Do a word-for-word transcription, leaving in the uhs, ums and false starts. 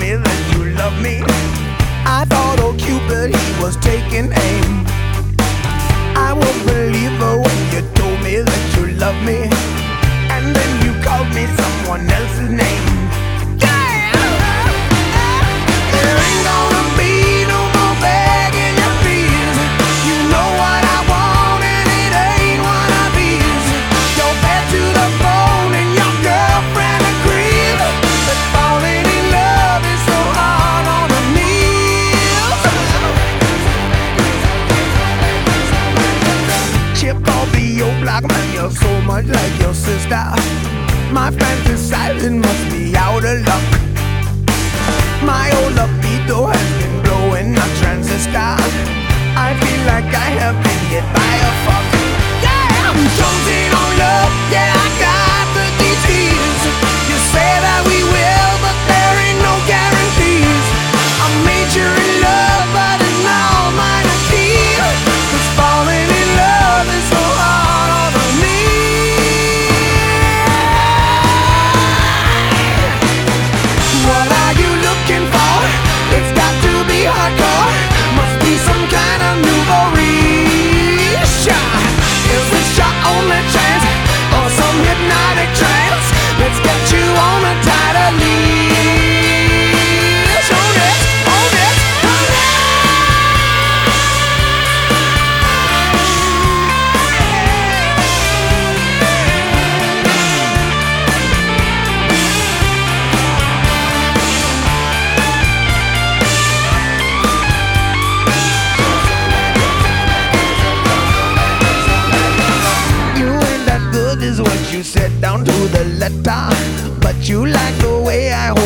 me that you love me. I thought old Cupid, he was taking aim. I won't believe her when you told me that you love me, and then you called me someone else's name. Yeah! There ain't gonna be no more begging you, please. You know what I want and it ain't one of these. You're fed to the bone and your girlfriend agrees that falling in love is so hard on the knees. Chip off the old block, man, you're so much like your sister. My fantasizing must be out of luck. My old libido has been blowing a transistor. I feel like I have been hit by a fuck. Yeah, I'm jonesing on love. Yeah, I got the disease. You say that we will, but there ain't no guarantees. I made you in love, but it's now mine to keep. 'Cause falling in love is so hard on the knees. What are you looking for? It's got to be hardcore. Must be some kind of nouveau riche. Is this your only chance, or some hypnotic trance? Let's get you on a tighter leash. Hold it, hold it, hold it. You ain't that good is what you said down to the letter, but you like the way I hold